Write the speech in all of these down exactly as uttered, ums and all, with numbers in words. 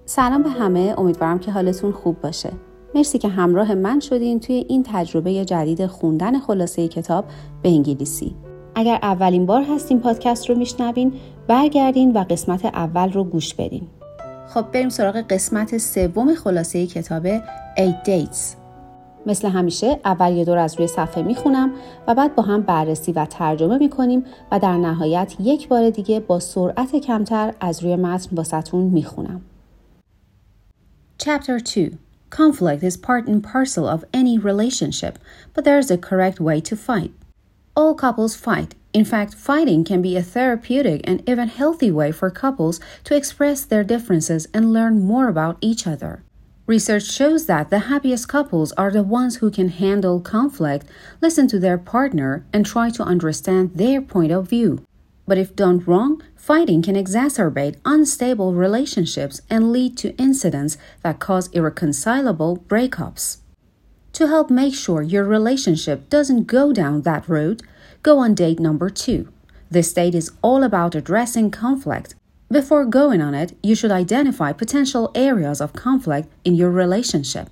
سلام به همه، امیدوارم که حالتون خوب باشه. مرسی که همراه من شدین توی این تجربه جدید خوندن خلاصه کتاب به انگلیسی. اگر اولین بار هستین پادکست رو میشنوین، برگردین و قسمت اول رو گوش بدین. خب بریم سراغ قسمت سوم خلاصه کتاب eight dates. مثل همیشه اول یه دور از روی صفحه میخونم و بعد با هم بررسی و ترجمه میکنیم و در نهایت یک بار دیگه با سرعت کمتر از روی متن واسهتون میخونم. Chapter two. Conflict is part and parcel of any relationship, but there is a correct way to fight. All couples fight. In fact, fighting can be a therapeutic and even healthy way for couples to express their differences and learn more about each other. Research shows that the happiest couples are the ones who can handle conflict, listen to their partner, and try to understand their point of view. But if done wrong, fighting can exacerbate unstable relationships and lead to incidents that cause irreconcilable breakups. To help make sure your relationship doesn't go down that road, go on date number two. This date is all about addressing conflict. Before going on it, you should identify potential areas of conflict in your relationship.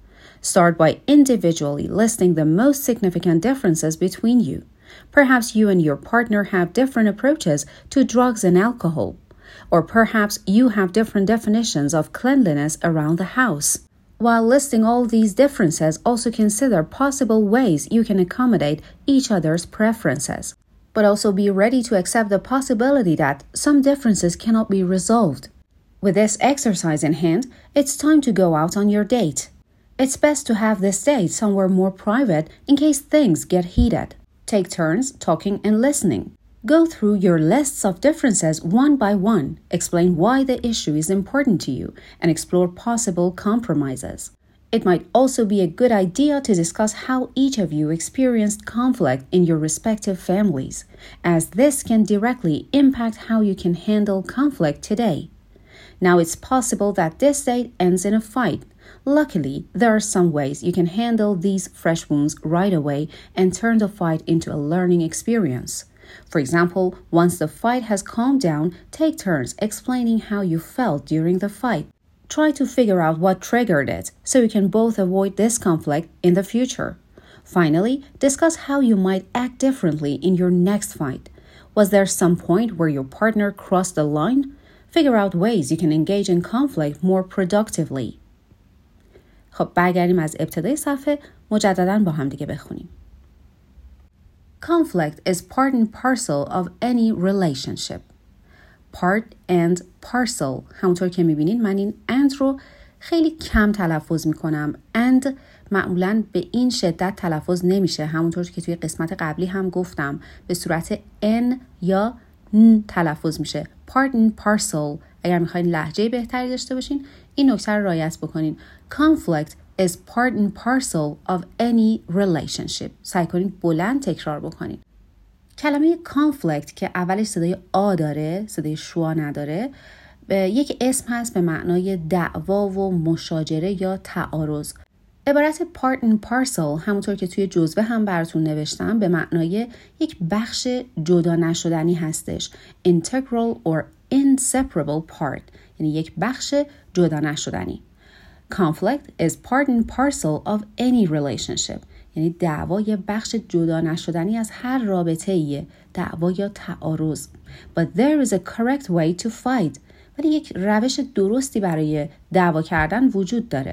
Start by individually listing the most significant differences between you. Perhaps you and your partner have different approaches to drugs and alcohol, or perhaps you have different definitions of cleanliness around the house. While listing all these differences, also consider possible ways you can accommodate each other's preferences, but also be ready to accept the possibility that some differences cannot be resolved. With this exercise in hand, it's time to go out on your date. It's best to have this date somewhere more private in case things get heated. Take turns talking and listening. Go through your lists of differences one by one, explain why the issue is important to you, and explore possible compromises. It might also be a good idea to discuss how each of you experienced conflict in your respective families, as this can directly impact how you can handle conflict today. Now it's possible that this date ends in a fight. Luckily, there are some ways you can handle these fresh wounds right away and turn the fight into a learning experience. For example, once the fight has calmed down, take turns explaining how you felt during the fight. Try to figure out what triggered it so you can both avoid this conflict in the future. Finally, discuss how you might act differently in your next fight. Was there some point where your partner crossed the line? Figure out ways you can engage in conflict more productively. خب برگردیم از ابتدای صفحه مجدداً با هم دیگه بخونیم. Conflict is part and parcel of any relationship. Part and parcel. همونطور که میبینین من این and رو خیلی کم تلفظ میکنم. and معمولاً به این شدت تلفظ نمیشه. همونطور که توی قسمت قبلی هم گفتم به صورت n یا n تلفظ میشه. Part and parcel. اگر میخواین لهجه بهتری داشته باشین این نکته رو رعایت بکنین. Conflict is part and parcel of any relationship. سعی کنین بلند تکرار بکنین. کلمه conflict که اولش صدای آ داره، صدای شوا نداره، یک اسم هست به معنای دعوا و مشاجره یا تعارض. عبارت part and parcel همونطور که توی جزوه هم براتون نوشتم به معنای یک بخش جدا نشدنی هستش. Integral or inseparable part یعنی یک بخش جدا نشدنی. Conflict is part and parcel of any relationship. یعنی دعوا یه بخش جدا نشدنی از هر رابطه ایه. دعوا یا تعارض. But there is a correct way to fight. ولی یک روش درستی برای دعوا کردن وجود داره.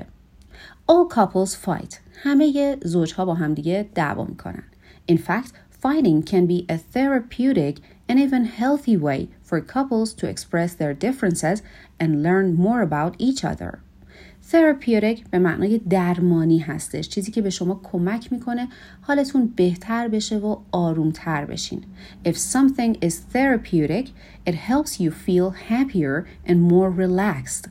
All couples fight. همه زوجها با هم دیگه دعوا میکنن. In fact, fighting can be a therapeutic and even healthy way for couples to express their differences and learn more about each other. Therapeutic به معنای درمانی هستش. چیزی که به شما کمک میکنه حالتون بهتر بشه و آرومتر بشین. If something is therapeutic, it helps you feel happier and more relaxed.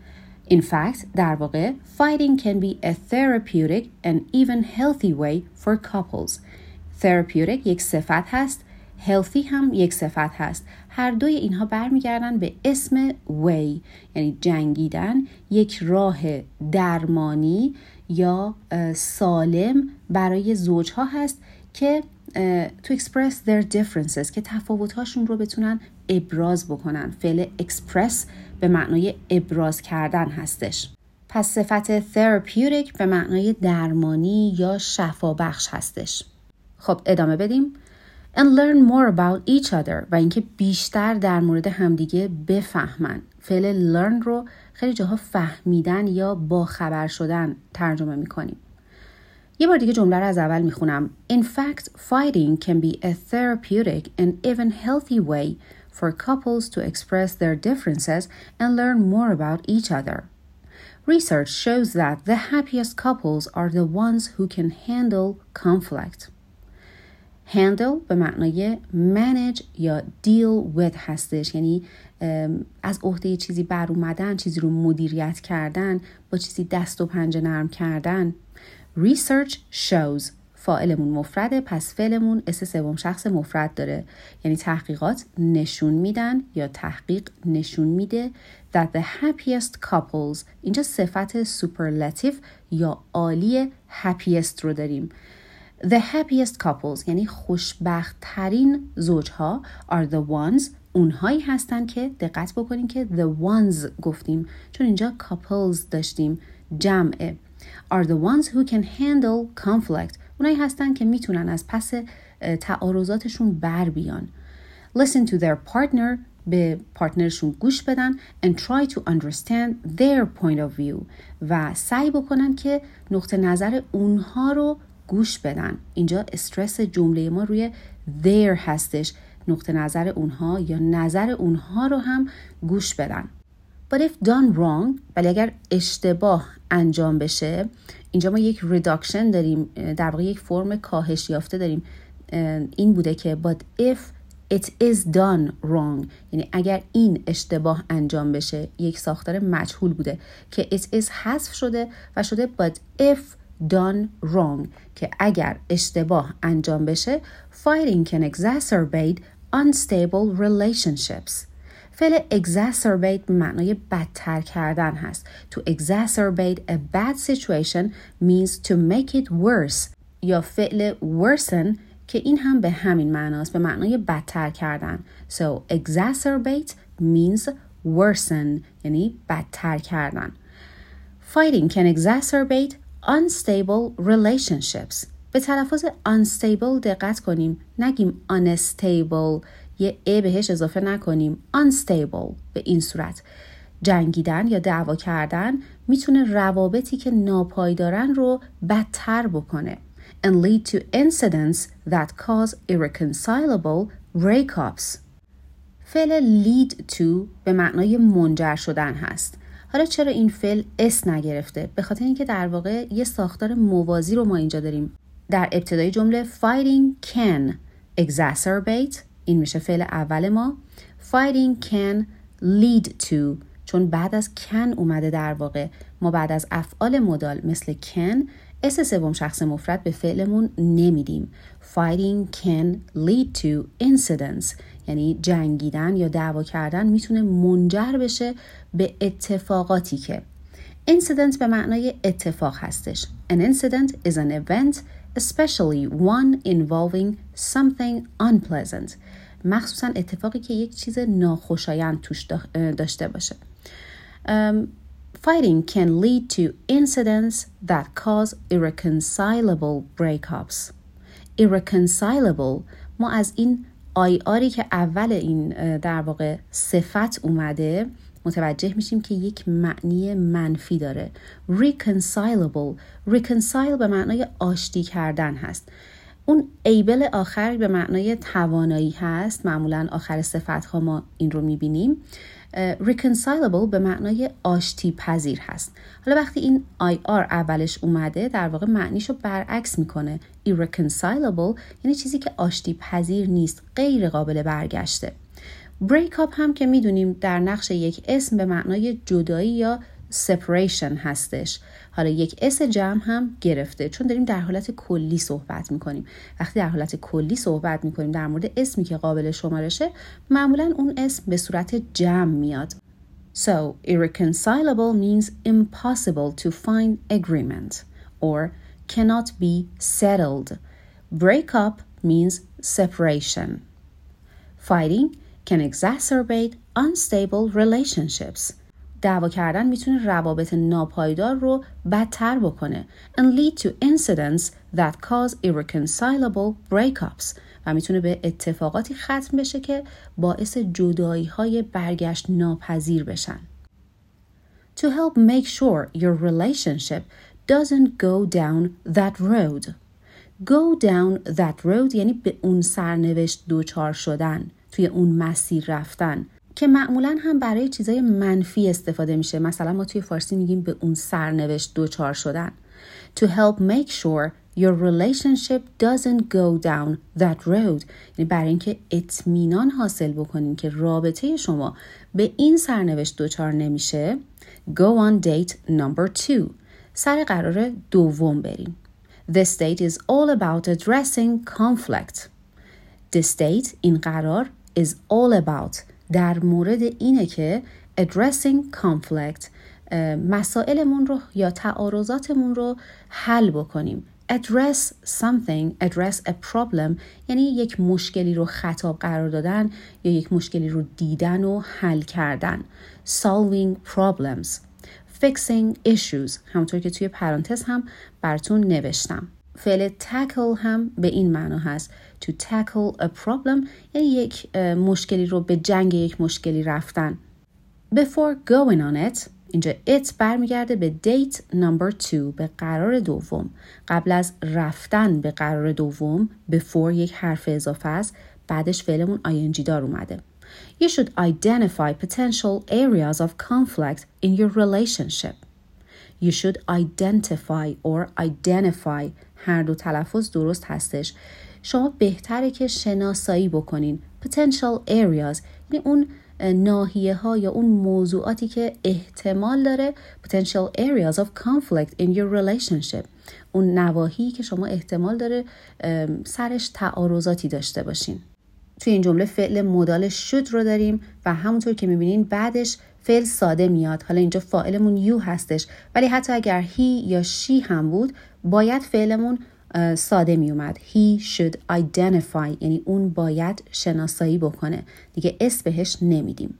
In fact, در واقع, fighting can be a therapeutic and even healthy way for couples. Therapeutic یک صفت هست، healthy هم یک صفت هست. هر دوی اینها برمیگردن به اسم way، یعنی جنگیدن، یک راه درمانی یا سالم برای زوجها هست که to express their differences که تفاوت‌هاشون رو بتونن ابراز بکنن. فعل express به معنای ابراز کردن هستش. پس صفت therapeutic به معنای درمانی یا شفابخش هستش. خب ادامه بدیم. And learn more about each other و اینکه بیشتر در مورد همدیگه بفهمن. فعل learn رو خیلی جاها فهمیدن یا باخبر شدن ترجمه میکنیم. یه بار دیگه جمله رو از اول میخونم. In fact, fighting can be a therapeutic and even healthy way for couples to express their differences and learn more about each other. Research shows that the happiest couples are the ones who can handle conflict. handle به معنای manage یا deal with هستش، یعنی از عهده چیزی بر اومدن، چیزی رو مدیریت کردن، با چیزی دست و پنجه نرم کردن. research shows فاعلمون مفرده، پس فعلمون اس سوم شخص مفرد داره، یعنی تحقیقات نشون میدن یا تحقیق نشون میده that the happiest couples، اینجا صفت superlative یا عالی happiest رو داریم. The happiest couples یعنی خوشبخت ترین زوجها are the ones، اونهایی هستن که دقت بکنین که the ones گفتیم چون اینجا couples داشتیم جمعه. are the ones who can handle conflict، اونهایی هستن که میتونن از پس تعارضاتشون بر بیان. Listen to their partner، به پارتنرشون گوش بدن and try to understand their point of view و سعی بکنن که نقطه نظر اونها رو گوش بدن. اینجا استرس جمله ما روی their هستش، نقطه نظر اونها یا نظر اونها رو هم گوش بدن. But if done wrong، ولی اگر اشتباه انجام بشه، اینجا ما یک reduction داریم، در واقع یک فرم کاهش یافته داریم. این بوده که but if it is done wrong، یعنی اگر این اشتباه انجام بشه، یک ساختار مجهول بوده که it is حذف شده و شده but if done wrong که اگر اشتباه انجام بشه fighting can exacerbate unstable relationships. فعل exacerbate به معنای بدتر کردن هست. To exacerbate a bad situation means to make it worse، یا فعل worsen که این هم به همین معناست، به معنای بدتر کردن. So exacerbate means worsen یعنی بدتر کردن. Fighting can exacerbate unstable relationships. به تلفظ unstable دقت کنیم، نگیم unstable، یه ا بهش اضافه نکنیم. unstable به این صورت جنگیدن یا دعوا کردن میتونه روابطی که ناپایدارن رو بدتر بکنه. and lead to incidents that cause irreconcilable breakups. فعل lead to به معنای منجر شدن هست. حالا چرا این فعل اس نگرفته؟ به خاطر اینکه در واقع یه ساختار موازی رو ما اینجا داریم. در ابتدای جمله fighting can exacerbate، این میشه فعل اول ما. fighting can lead to، چون بعد از can اومده در واقع ما بعد از افعال مدال مثل can اس سوم شخص مفرد به فعلمون نمیدیم. fighting can lead to incidents یعنی جنگیدن یا دعوا کردن میتونه منجر بشه به اتفاقاتی که incident به معنای اتفاق هستش. An incident is an event, especially one involving something unpleasant. مخصوصا اتفاقی که یک چیز ناخوشایند توش داشته باشه. Um, Fighting can lead to incidents that cause irreconcilable breakups. Irreconcilable، ما از این آی آری که اول این در واقع صفت اومده متوجه میشیم که یک معنی منفی داره. Reconcilable، reconcile به معنای آشتی کردن هست. اون ایبل آخر به معنای توانایی هست، معمولا آخر صفت ها ما این رو میبینیم. reconcilable به معنای آشتی پذیر هست. حالا وقتی این آی آر اولش اومده در واقع معنیشو برعکس میکنه. irreconcilable یعنی چیزی که آشتی پذیر نیست، غیر قابل برگشته. break up هم که میدونیم در نقش یک اسم به معنای جدایی یا separation هستش. حالا یک اس جمع هم گرفته چون داریم در حالت کلی صحبت میکنیم. وقتی در حالت کلی صحبت میکنیم در مورد اسمی که قابل شمارشه معمولا اون اسم به صورت جمع میاد. So irreconcilable means impossible to find agreement or cannot be settled. Break up means separation. Fighting can exacerbate unstable relationships. دعوا کردن میتونه روابط ناپایدار رو بدتر بکنه and lead to incidents that cause irreconcilable breakups و میتونه به اتفاقاتی ختم بشه که باعث جدایی های برگشت ناپذیر بشن. To help make sure your relationship doesn't go down that road. Go down that road یعنی به اون سرنوشت دوچار شدن، توی اون مسیر رفتن که معمولاً هم برای چیزای منفی استفاده میشه. مثلا ما توی فارسی میگیم به اون سرنوشت دوچار شدن. To help make sure your relationship doesn't go down that road یعنی برای اینکه اطمینان حاصل بکنین که رابطه شما به این سرنوشت دوچار نمیشه. Go on date number two. سر قرار دوم بریم. This date is all about addressing conflict. This date این قرار is all about در مورد اینه که addressing conflict مسائلمون رو یا تعارضاتمون رو حل بکنیم. Address something, address a problem یعنی یک مشکلی رو خطاب قرار دادن یا یک مشکلی رو دیدن و حل کردن. Solving problems. Fixing issues همونطور که توی پرانتز هم براتون نوشتم. فعل tackle هم به این معنا هست. To tackle a problem یعنی یک مشکلی رو به جنگ یک مشکلی رفتن. Before going on it اینجا it برمیگرده به date number two به قرار دوم. قبل از رفتن به قرار دوم before یک حرف اضافه است، بعدش فعلمون ing دار اومده. You should identify potential areas of conflict in your relationship. You should identify or identify هر دو تلفظ درست هستش. شما بهتره که شناسایی بکنین potential areas یعنی اون ناحیه ها یا اون موضوعاتی که احتمال داره potential areas of conflict in your relationship اون نواحی که شما احتمال داره سرش تعارضاتی داشته باشین. توی این جمله فعل مدال should رو داریم و همونطور که میبینین بعدش فعل ساده میاد. حالا اینجا فاعلمون you هستش ولی حتی اگر he یا she هم بود باید فعلمون ساده می اومد. He should identify یعنی اون باید شناسایی بکنه. دیگه اس بهش نمیدیم.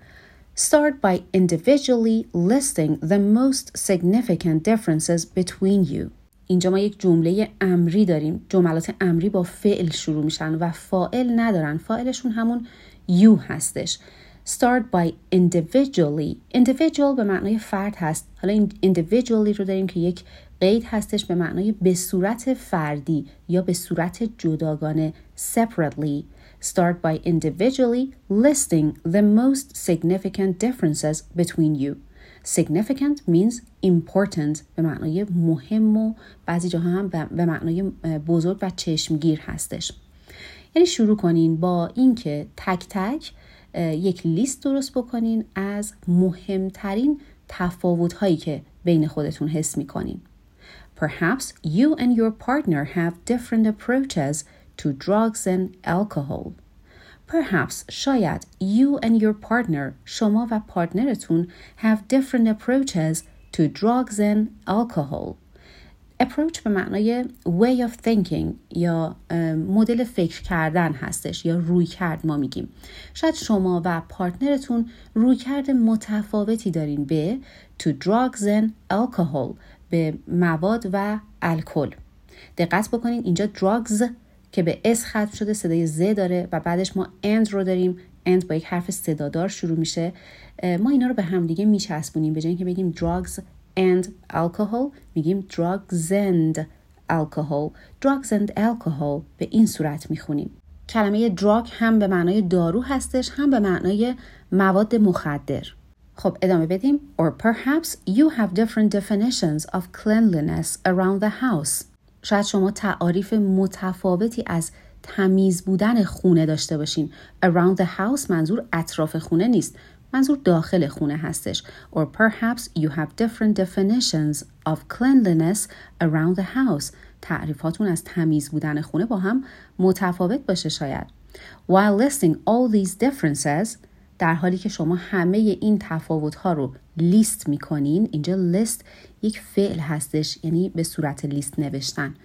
Start by individually listing the most significant differences between you. اینجا ما یک جمله امری داریم. جملات امری با فعل شروع میشن و فاعل ندارن. فاعلشون همون you هستش. Start by individually. Individual به معنای فرد هست. حالا این individually رو داریم که یک قید هستش به معنای به صورت فردی یا به صورت جداگانه separately. Start by individually listing the most significant differences between you. Significant means important به معنای مهم و بعضی جاها هم به معنای بزرگ و چشمگیر هستش. یعنی شروع کنین با اینکه تک تک یک لیست درست بکنین از مهمترین تفاوت‌هایی که بین خودتون حس می‌کنین. Perhaps you and your partner have different approaches to drugs and alcohol. Perhaps شاید you and your partner شما و پارتنرتون have different approaches to drugs and alcohol. approach به معنای way of thinking یا مدل فکر کردن هستش یا روی کرد ما میگیم. شاید شما و پارتنرتون روی کرد متفاوتی دارین به to drugs and alcohol به مواد و الکل. دقت بکنین اینجا drugs که به اس ختم شده صدای ز داره و بعدش ما and رو داریم. and با یک حرف صدادار شروع میشه. ما اینا رو به هم دیگه میچسبونیم. به جای اینکه بگیم drugs and alcohol میگیم drugs and alcohol. drugs and alcohol به این صورت میخونیم. کلمه drug هم به معنای دارو هستش هم به معنای مواد مخدر. خب ادامه بدیم. Or perhaps you have different definitions of cleanliness around the house. شاید شما تعاریف متفاوتی از تمیز بودن خونه داشته باشین. Around the house منظور اطراف خونه نیست. منظور داخل خونه هستش. Or perhaps you have different definitions of cleanliness around the house. تعریفاتون از تمیز بودن خونه با هم متفاوت باشه شاید. While listing all these differences در حالی که شما همه این تفاوت‌ها رو لیست می‌کنین. اینجا لیست یک فعل هستش یعنی به صورت لیست نوشتن.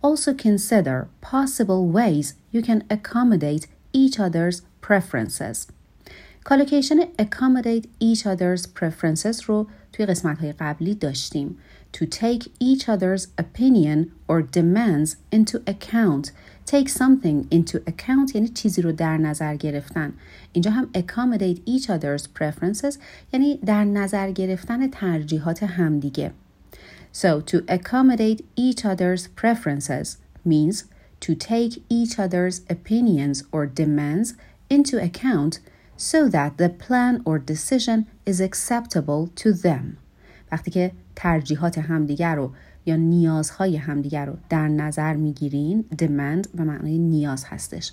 Also consider possible ways you can accommodate each other's preferences. کالوکیشن accommodate each other's preferences رو توی قسمت‌های قبلی داشتیم. To take each other's opinion or demands into account. Take something into account یعنی چیزی رو در نظر گرفتن. اینجا هم accommodate each other's preferences یعنی در نظر گرفتن ترجیحات همدیگه. So to accommodate each other's preferences means to take each other's opinions or demands into account so that the plan or decision is acceptable to them. وقتی که ترجیحات همدیگر رو یا نیازهای همدیگر رو در نظر میگیرین، demand به معنای نیاز هستش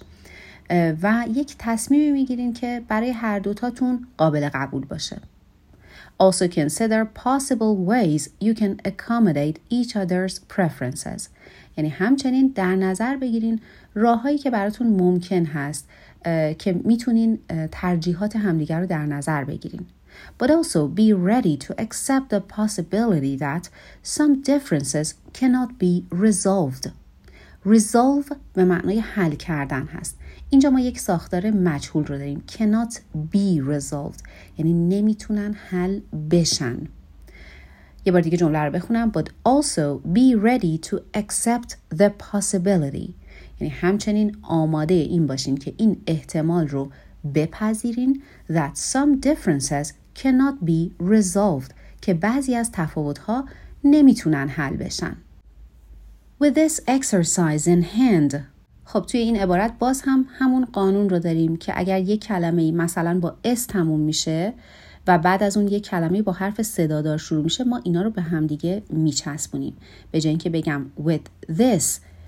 و یک تصمیمی میگیرین که برای هر دوتاتون قابل قبول باشه. Also consider possible ways you can accommodate each other's preferences. یعنی همچنین در نظر بگیرین راههایی که براتون ممکن هست که میتونین ترجیحات همدیگر رو در نظر بگیرین. But also be ready to accept the possibility that some differences cannot be resolved. Resolve به معنای حل کردن هست. اینجا ما یک ساختار مجهول رو داریم. Cannot be resolved. یعنی نمیتونن حل بشن. یه بار دیگه جمله رو بخونم. But also be ready to accept the possibility. یعنی همچنین آماده این باشین که این احتمال رو بپذیرین that some differences cannot be resolved که بعضی از تفاوت‌ها نمیتونن حل بشن. With this exercise in hand. خب توی این عبارت باز هم همون قانون رو داریم که اگر یک کلمه مثلا با اس تموم میشه و بعد از اون یک کلمه با حرف صدادار شروع میشه ما اینا رو به هم دیگه میچسبونیم. به جای اینکه بگم with this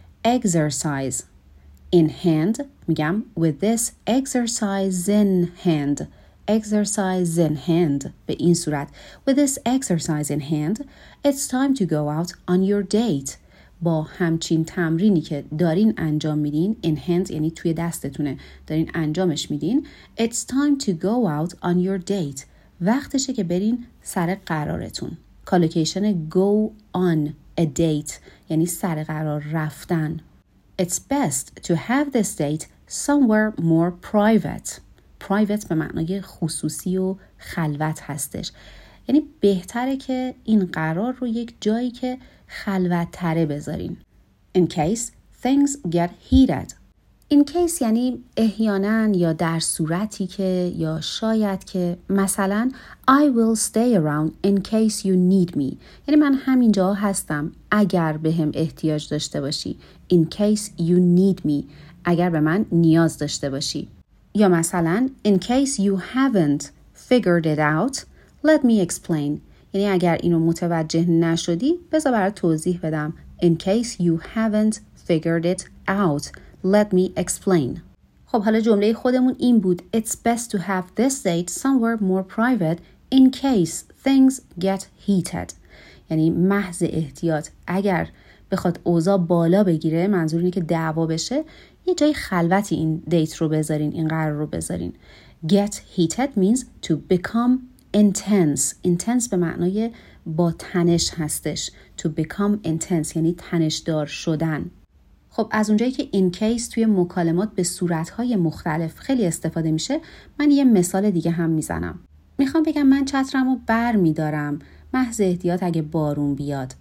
exercise in hand میگم with this exercise in hand. Exercise in hand به این صورت. With this exercise in hand it's time to go out on your date. با همچین تمرینی که دارین انجام میدین in hand یعنی توی دستتونه دارین انجامش میدین it's time to go out on your date وقتشه که برین سر قرارتون. کالوکیشن go on a date یعنی سر قرار رفتن. It's best to have this date somewhere more private. private به معنای خصوصی و خلوت هستش. یعنی بهتره که این قرار رو یک جایی که خلوت تره بذارین. In case things get heated. In case یعنی احیانا یا در صورتی که یا شاید که مثلا I will stay around in case you need me. یعنی من همینجا هستم اگر به هم احتیاج داشته باشی. In case you need me. اگر به من نیاز داشته باشی. یا مثلا in case you haven't figured it out, let me explain. یعنی اگر اینو متوجه نشدی بذار برات توضیح بدم. In case you haven't figured it out, let me explain. خب حالا جمله خودمون این بود. It's best to have this date somewhere more private in case things get heated. یعنی محض احتیاط اگر بخواد اوضاع بالا بگیره منظور اینه که دعوا بشه یه جای خلوتی این دیت رو بذارین این قرار رو بذارین. Get heated means to become intense. intense به معنای با تنش هستش. To become intense یعنی تنشدار شدن. خب از اونجایی که in case توی مکالمات به صورتهای مختلف خیلی استفاده میشه من یه مثال دیگه هم میزنم. میخوام بگم من چترم رو بر میدارم محض احتیاط اگه بارون بیاد.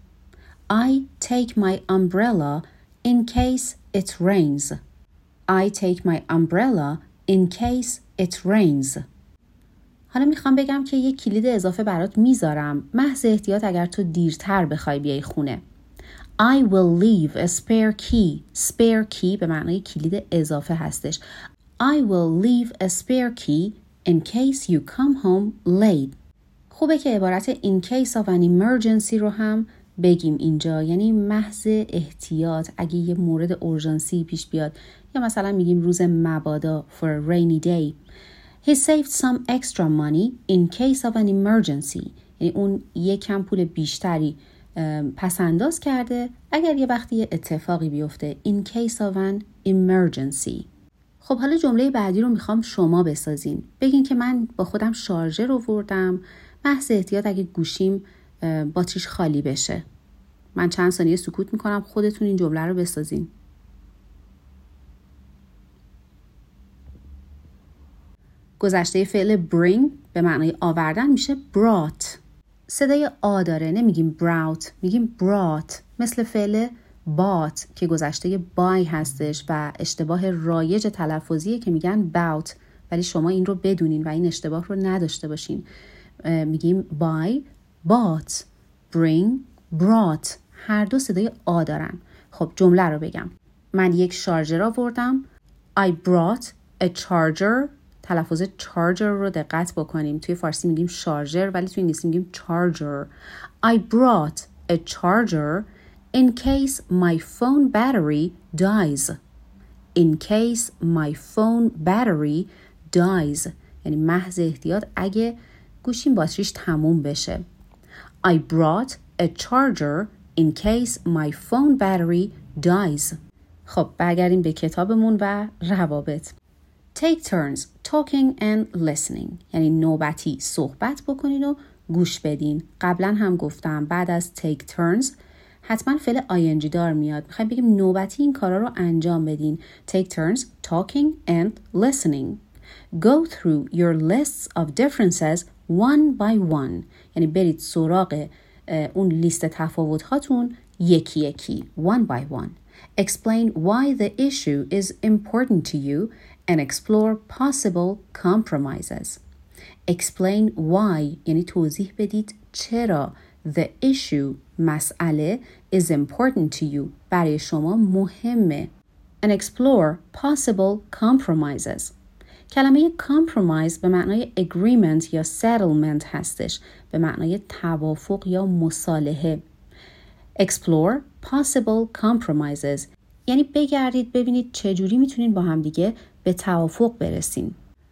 I take my umbrella in case it rains. I take my umbrella in case it rains. حالا میخوام بگم که یک کلید اضافه برات میذارم محض احتیاط اگر تو دیرتر بخوای بیای خونه. I will leave a spare key. Spare key به معنای کلید اضافه هستش. I will leave a spare key in case you come home late. خوبه که عبارت in case of an emergency رو هم بگیم اینجا یعنی محض احتیاط اگه یه مورد اورژانسی پیش بیاد یا مثلا میگیم روز مبادا for a rainy day. He saved some extra money in case of an emergency. یعنی اون یک کم پول بیشتری پس انداز کرده اگر یه وقتی یه اتفاقی بیفته. In case of an emergency. خب حالا جمله بعدی رو میخوام شما بسازین. بگین که من با خودم شارژر رو آوردم محض احتیاط اگه گوشیم باتریش خالی بشه. من چند ثانیه سکوت میکنم، خودتون این جمله رو بسازین. گذشته فعل bring به معنای آوردن میشه brought. صدای آ داره، نمیگیم brought، میگیم brought. مثل فعل bought که گذشته buy هستش و اشتباه رایج تلفظیه که میگن bout، ولی شما این رو بدونین و این اشتباه رو نداشته باشین. میگیم buy bought، bring brought، هر دو صدای آ دارن. خب جمله رو بگم. من یک شارژر آوردم. I brought a charger. تلفظ charger رو دقت بکنیم. توی فارسی میگیم شارژر ولی توی انگلیسی میگیم charger. I brought a charger in case my phone battery dies. In case my phone battery dies. یعنی محض احتیاط اگه گوشیم باتریش تموم بشه. I brought a charger in case my phone battery dies. خب برگردیم به کتابمون و روابط. Take turns talking and listening. یعنی نوبتی صحبت بکنین و گوش بدین. قبلا هم گفتم بعد از take turns حتما فعل ing دار میاد. میخوایم بگیم نوبتی این کارا رو انجام بدین. Take turns talking and listening. Go through your lists of differences one by one. یعنی برید سراغ اون لیست تفاوت هاتون یکی یکی. One by one. Explain why the issue is important to you and explore possible compromises. Explain why یعنی توضیح بدید چرا the issue مسئله is important to you برای شما مهمه. And explore possible compromises. کلمه compromise به معنای agreement یا settlement هستش، به معنای توافق یا مصالحه. Explore possible compromises یعنی بگردید ببینید چجوری میتونین با هم دیگه به توافق برسین.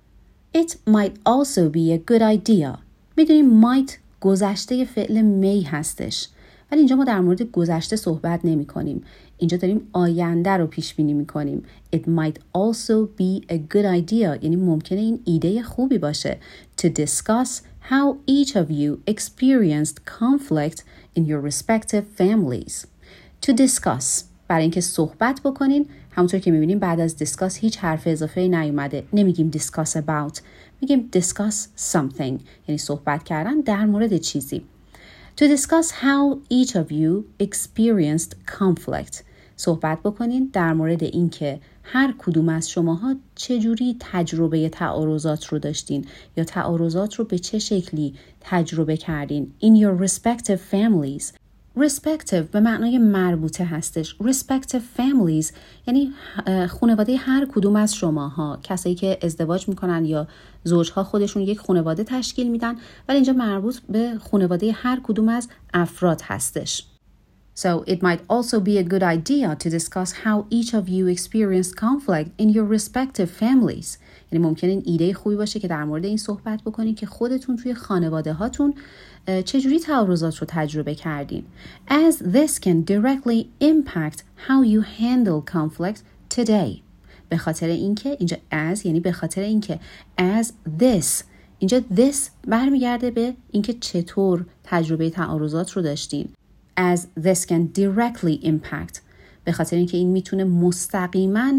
It might also be a good idea. میدونیم might گذشته فعل may هستش، ولی اینجا ما در مورد گذشته صحبت نمی کنیم. اینجا داریم آینده رو پیش بینی می کنیم. It might also be a good idea یعنی ممکنه این ایده خوبی باشه. To discuss how each of you experienced conflict in your respective families. To discuss برای اینکه صحبت بکنین. همونطور که میبینیم بعد از discuss هیچ حرف اضافه نیومده. نمیگیم discuss about، میگیم discuss something یعنی صحبت کردن در مورد چیزی. To discuss how each of you experienced conflict. صحبت بکنین در مورد اینکه هر کدوم از شماها چجوری تجربه تعارضات رو داشتین یا تعارضات رو به چه شکلی تجربه کردین. In your respective families. Respective به معنای مربوطه هستش. Respective families یعنی خانواده هر کدوم از شماها، کسایی که ازدواج میکنن یا زوجها خودشون یک خانواده تشکیل میدن، ولی اینجا مربوط به خانواده هر کدوم از افراد هستش. So it might also be a good idea to discuss how each of you experienced conflict in your respective families. یعنی ممکنه این ایده خوبی باشه که در مورد این صحبت بکنید که خودتون توی خانواده هاتون چجوری تعارضات رو تجربه کردین. As this can directly impact how you handle conflict today. به خاطر اینکه اینجا as یعنی به خاطر اینکه as this اینجا this برمیگرده به اینکه چطور تجربه تعارضات رو داشتین. As this can directly impact به خاطر اینکه این میتونه مستقیما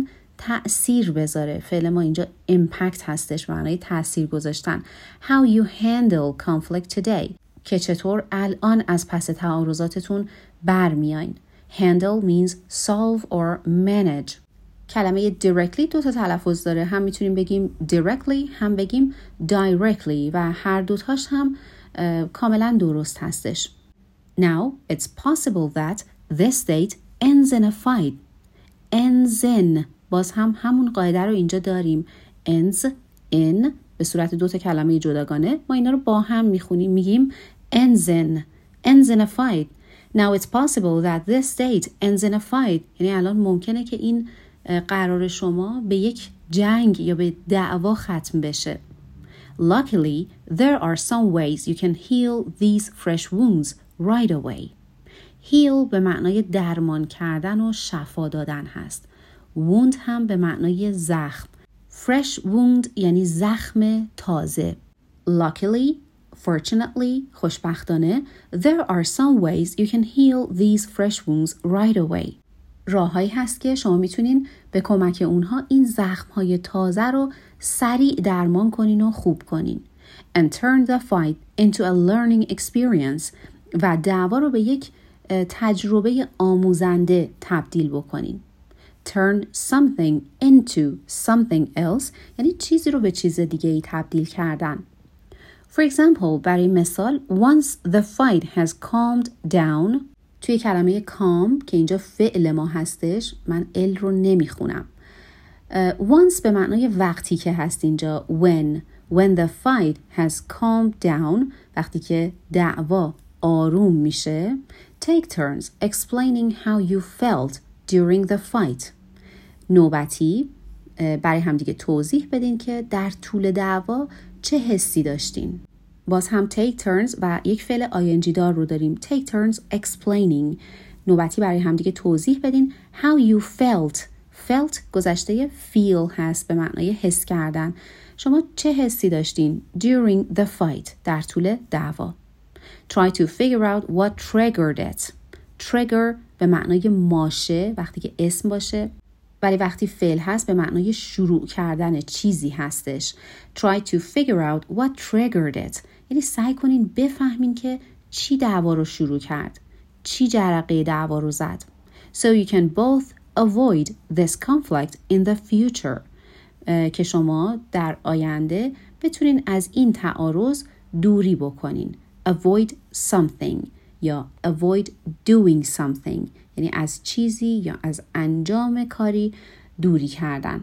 تأثیر بذاره. فعل ما اینجا impact هستش، معنای تأثیر گذاشتن. How you handle conflict today که چطور الان از پس تعارضاتتون برمیاین. Handle means solve or manage. کلمه directly دو تا تلفظ داره، هم میتونیم بگیم directly هم بگیم directly و هر دوتاش هم کاملا درست هستش. Now, it's possible that this date ends in a fight. Ends in. باز هم همون قاعده رو اینجا داریم. Ends in به صورت دو تا کلمه جداگانه. ما اینا رو با هم میخونیم. میگیم ends in. Ends in a fight. Now, it's possible that this date ends in a fight. yعنی الان mumkene که این قرار شما به یک جنگ یا به دعوا ختم بشه. Luckily, there are some ways you can heal these fresh wounds right away. Heal به معنای درمان کردن و شفا دادن هست. Wound هم به معنای زخم. Fresh wound یعنی زخم تازه. Luckily, Fortunately, خوشبختانه, there are some ways you can heal these fresh wounds right away. راههایی هست که شما میتونین به کمک اونها این زخم‌های تازه رو سریع درمان کنین و خوب کنین. And turn the fight into a learning experience. و دعوا رو به یک تجربه آموزنده تبدیل بکنین. Turn something into something else یعنی چیزی رو به چیز دیگه ای تبدیل کردن. For example, برای مثال, once the fight has calmed down. توی کلمه calm که اینجا فعل ما هستش، من ال رو نمیخونم. uh, once به معنای وقتی که هست اینجا. when when the fight has calmed down وقتی که دعوا آروم میشه. take turns explaining how you felt during the fight. نوبتی برای همدیگه توضیح بدین که در طول دعوا چه حسی داشتین. باز هم take turns و یک فعل آی ان جی دار رو داریم. take turns explaining. نوبتی برای همدیگه توضیح بدین how you felt. felt گذشته feel هست به معنای حس کردن. شما چه حسی داشتین during the fight در طول دعوا. try to figure out what triggered it. trigger به معنای ماشه وقتی که اسم باشه، ولی وقتی فعل هست به معنای شروع کردن چیزی هستش. try to figure out what triggered it یعنی سعی کنین بفهمین که چی دعوا رو شروع کرد، چی جرقه دعوا رو زد. so you can both avoid this conflict in the future که شما در آینده بتونین از این تعارض دوری بکنین. avoid something یا avoid doing something یعنی از چیزی یا از انجام کاری دوری کردن.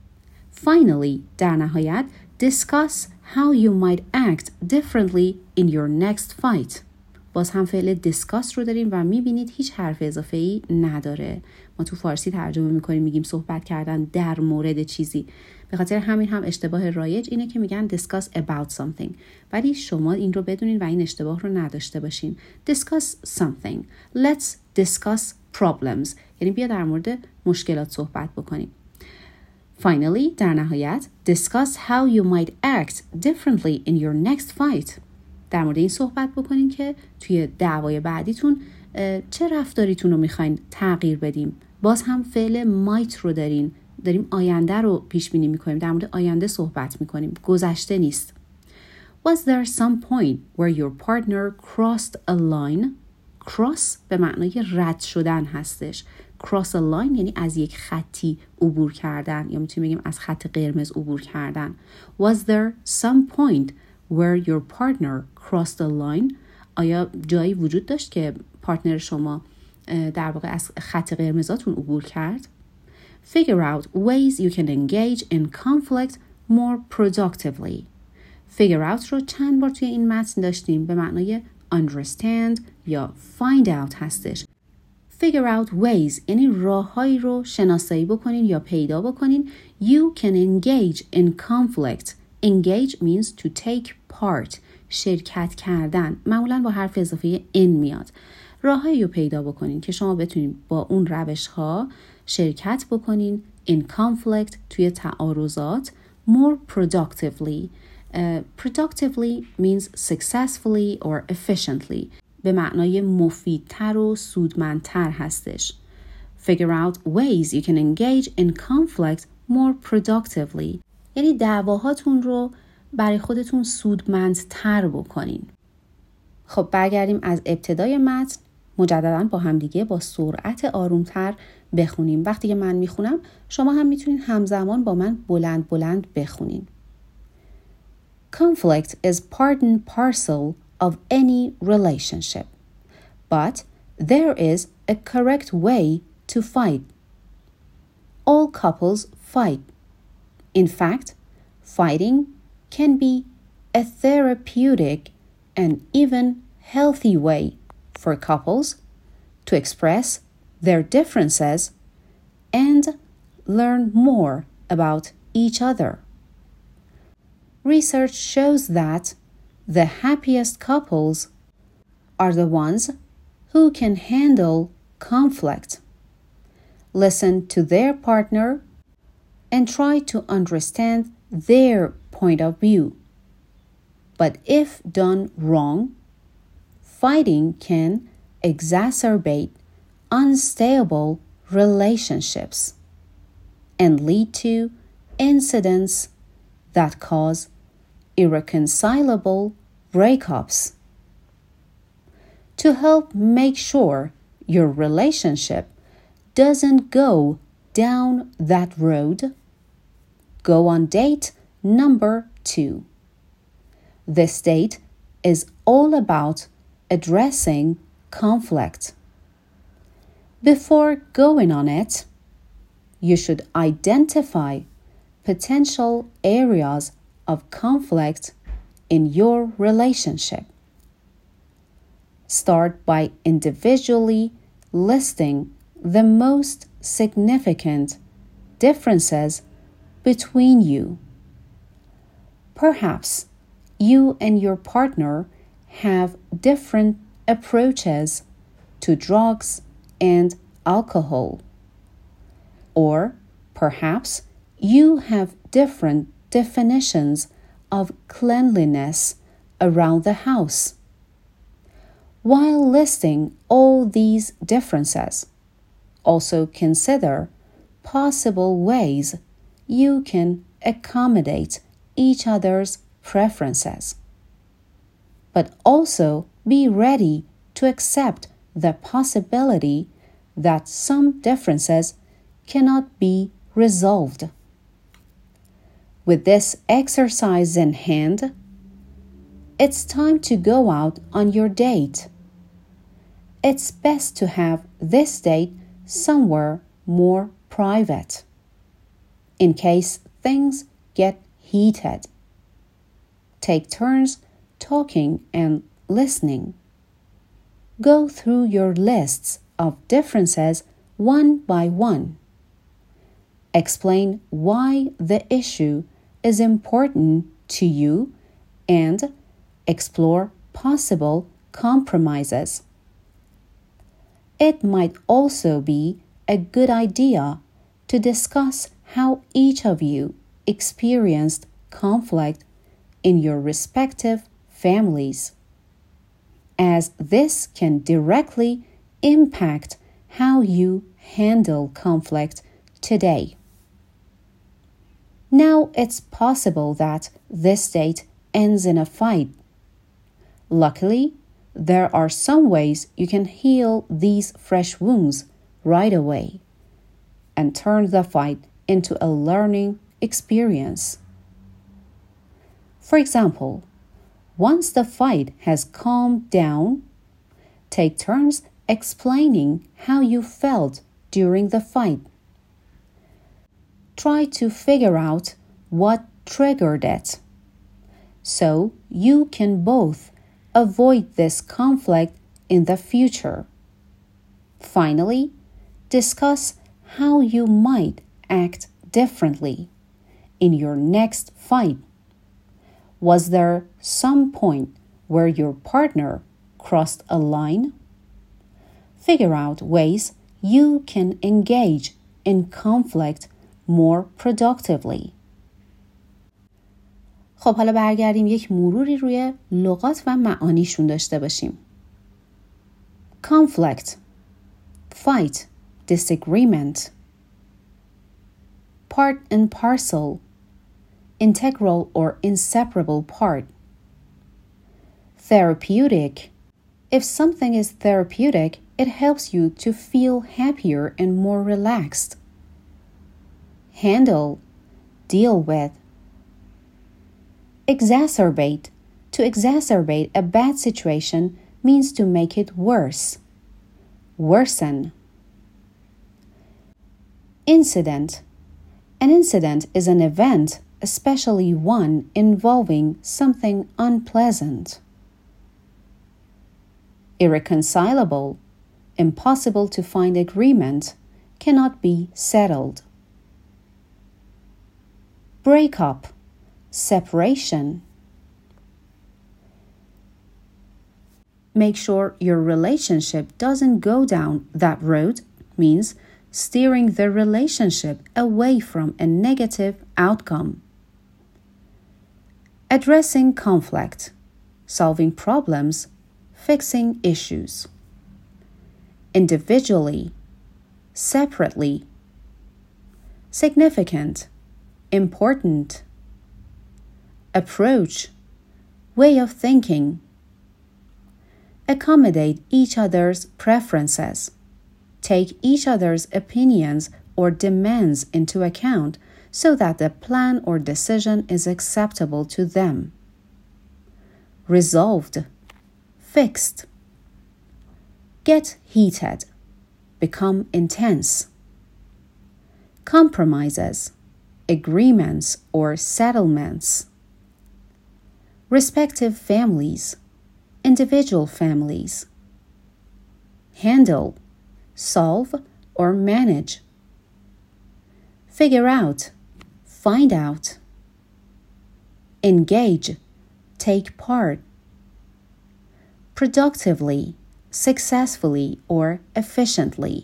Finally, در نهایت, discuss how you might act differently in your next fight. باز هم فعل discuss رو داریم و میبینید هیچ حرف اضافه‌ای نداره. ما تو فارسی ترجمه میکنیم میگیم صحبت کردن در مورد چیزی. به خاطر همین هم اشتباه رایج اینه که میگن discuss about something. ولی شما این رو بدونین و این اشتباه رو نداشته باشین. discuss something. Let's discuss problems. یعنی بیا در مورد مشکلات صحبت بکنیم. Finally, در نهایت, discuss how you might act differently in your next fight. در مورد این صحبت بکنین که توی دعوای بعدیتون چه رفتاریتون رو میخواین تغییر بدیم. باز هم فعل might رو دارین. داریم آینده رو پیش بینی میکنیم. در مورد آینده صحبت میکنیم. گذشته نیست. Was there some point where your partner crossed a line? cross به معنای رد شدن هستش. cross a line یعنی از یک خطی عبور کردن یا میتونیم بگیم از خط قرمز عبور کردن. Was there some point where your partner crossed a line? آیا جایی وجود داشت که پارتنر شما در واقع از خط قرمزاتون عبور کرد؟ Figure out ways you can engage in conflict more productively. Figure out رو چند بار توی این متن داشتیم به معنای understand یا find out هستش. Figure out ways یعنی راههایی رو شناسایی بکنین یا پیدا بکنین. You can engage in conflict. Engage means to take part. شرکت کردن. معمولا با حرف اضافه in میاد. راههایی رو پیدا بکنین که شما بتونین با اون روش ها شرکت بکنین in conflict توی تعارضات more productively. Uh, productively means successfully or efficiently. به معنای مفیدتر و سودمندتر هستش. Figure out ways you can engage in conflict more productively. یعنی دعواهاتون رو برای خودتون سودمندتر بکنین. خب برگردیم از ابتدای متن. مجددا با هم دیگه با سرعت آرومتر بخونیم. وقتی که من میخونم شما هم میتونین همزمان با من بلند بلند بخونین. Conflict is part and parcel of any relationship, but there is a correct way to fight. All couples fight. In fact, fighting can be a therapeutic and even healthy way for couples to express their differences and learn more about each other. Research shows that the happiest couples are the ones who can handle conflict, listen to their partner, and try to understand their point of view. But if done wrong, fighting can exacerbate unstable relationships and lead to incidents that cause irreconcilable breakups. To help make sure your relationship doesn't go down that road, go on date number two. This date is all about addressing conflict. Before going on it, you should identify potential areas of conflict in your relationship. Start by individually listing the most significant differences between you. Perhaps you and your partner have different approaches to drugs and alcohol. Or perhaps you have different definitions of cleanliness around the house. While listing all these differences, also consider possible ways you can accommodate each other's preferences. But also be ready to accept the possibility that some differences cannot be resolved. With this exercise in hand, it's time to go out on your date. It's best to have this date somewhere more private, in case things get heated. Take turns talking and listening. Go through your lists of differences one by one. Explain why the issue is important to you and explore possible compromises. It might also be a good idea to discuss how each of you experienced conflict in your respective families, as this can directly impact how you handle conflict today. Now it's possible that this date ends in a fight. Luckily, there are some ways you can heal these fresh wounds right away and turn the fight into a learning experience. For example, once the fight has calmed down, take turns explaining how you felt during the fight. Try to figure out what triggered it, so you can both avoid this conflict in the future. Finally, discuss how you might act differently in your next fight. Was there some point where your partner crossed a line? Figure out ways you can engage in conflict more productively. خب حالا برگردیم یک مروری روی لغات و معانیشون داشته باشیم. Conflict, fight, disagreement. Part and parcel, integral or inseparable part. Therapeutic. If something is therapeutic, it helps you to feel happier and more relaxed. Handle, deal with. Exacerbate. To exacerbate a bad situation means to make it worse. Worsen. Incident. An incident is an event, especially one involving something unpleasant. Irreconcilable. Impossible to find agreement, cannot be settled. Breakup. Separation. Make sure your relationship doesn't go down that road means steering the relationship away from a negative outcome. addressing conflict, solving problems, fixing issues. Individually, separately. Significant, important. Approach, way of thinking. Accommodate each other's preferences. Take each other's opinions or demands into account so that the plan or decision is acceptable to them. Resolved, fixed. Get heated, become intense. Compromises, agreements or settlements. Respective families, individual families. Handle, solve or manage. Figure out, find out. Engage, take part. Productively, successfully or efficiently.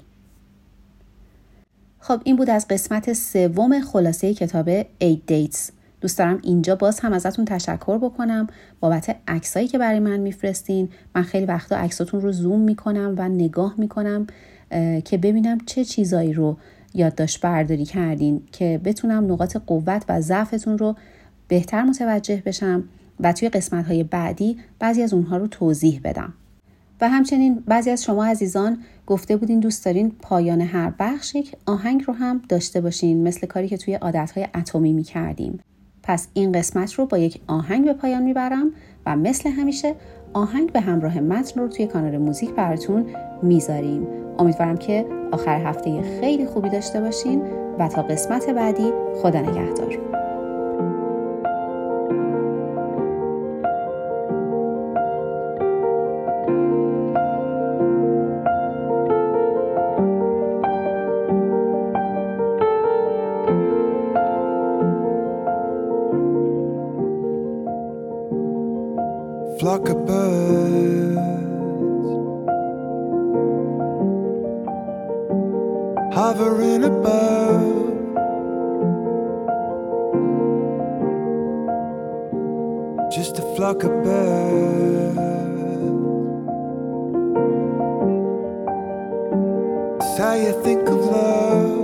خب این بود از قسمت سوم خلاصه کتاب eight dates. دوست دارم اینجا باز هم ازتون تشکر بکنم بابت عکسایی که برای من میفرستین. من خیلی وقتا عکساتون رو زوم میکنم و نگاه میکنم که ببینم چه چیزایی رو یادداشت برداری کردین که بتونم نقاط قوت و ضعفتون رو بهتر متوجه بشم و توی قسمت‌های بعدی بعضی از اونها رو توضیح بدم. و همچنین بعضی از شما عزیزان گفته بودین دوست دارین پایان هر بخش یک آهنگ رو هم داشته باشین، مثل کاری که توی عادت‌های اتمی می‌کردیم. پس این قسمت رو با یک آهنگ به پایان میبرم و مثل همیشه آهنگ به همراه متن رو توی کانال موزیک براتون میذاریم. امیدوارم که آخر هفته خیلی خوبی داشته باشین و تا قسمت بعدی خدا نگهدار. Flock of birds hovering above, just a flock of birds. It's how you think of love.